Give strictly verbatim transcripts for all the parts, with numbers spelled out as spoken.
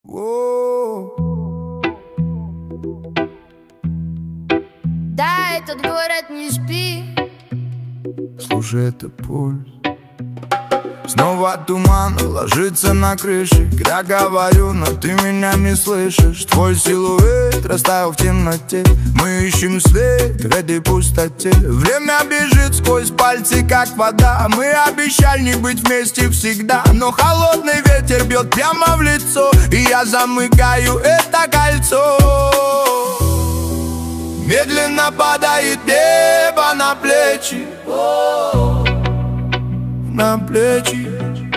Воу. Да, этот город не спи. Слушай, это пульс. Снова туман ложится на крыше. Я говорю, но ты меня не слышишь. Твой силуэт растаял в темноте. Мы ищем свет в этой пустоте. Время бежит сквозь пальцы, как вода. Мы обещали не быть вместе всегда, но холодный ветер бьет прямо в лицо, и я замыкаю это кольцо. Медленно падает небо на плечи, на плечи.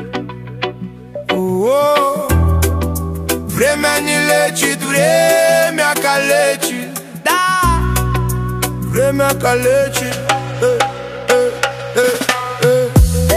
О-о-о. Время не лечит, время калечит. Да, время калечит. Э, э, э, э.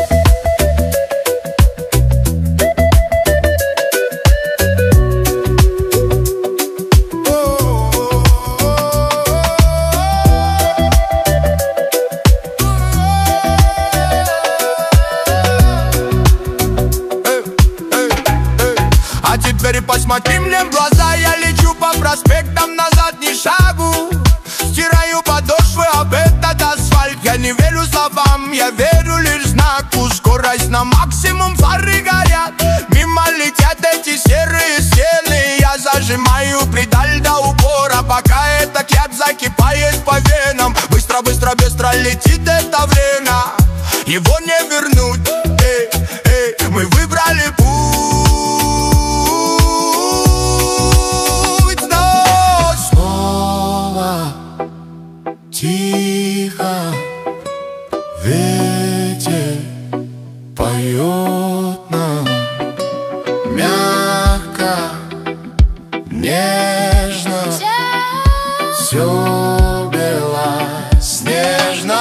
Теперь посмотри мне в глаза, я лечу по проспектам, назад ни шагу. Стираю подошвы об этот асфальт. Я не верю словам, я верю лишь знаку. Скорость на максимум, фары горят. Мимо летят эти серые стены. Я зажимаю педаль до упора, пока эта кляп закипает по венам. Быстро, быстро, быстро летит это время. Его не вернуть, эй, эй. Мы выбрали путь. Тихо ветер поет нам, мягко, нежно, все белоснежно.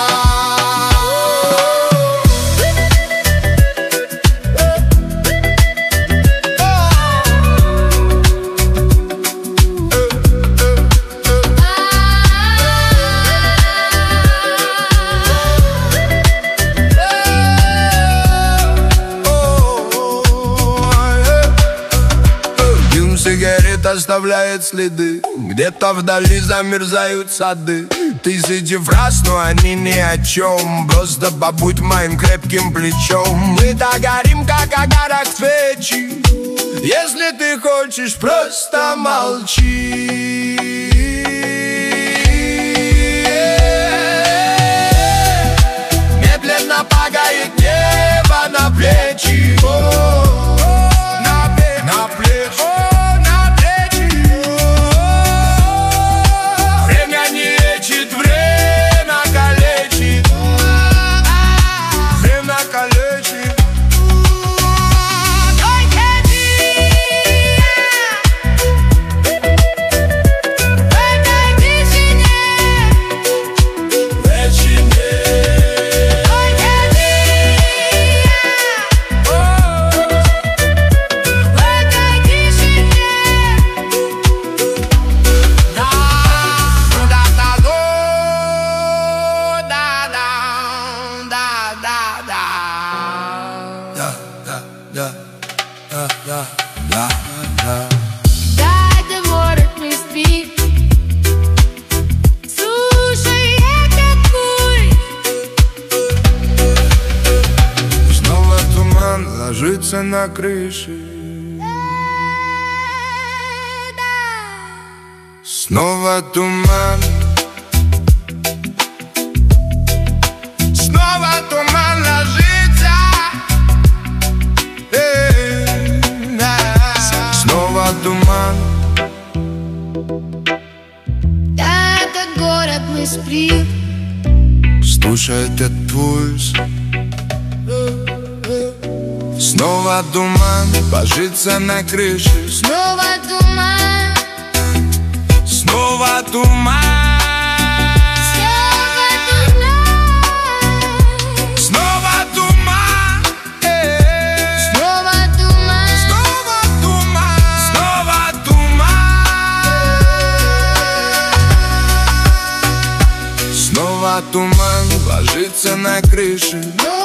Сигарет оставляет следы. Где-то вдали замерзают сады. Тысячи фраз, но они ни о чем. Просто побудь моим крепким плечом. Мы так горим, как огарок свечи. Если ты хочешь, просто молчи. Медленно падает небо на плечи. На плечи. Да, да, да, да, да. Да, это город не спи. Слушай, это пульс. Снова туман ложится на крыше. Снова туман. Снова туман ложится. Снова туман. Да, этот город не спи. Слушай этот пульс. Снова туман ложится на крыше. Снова туман. Снова туман. Туман ложится на крыше.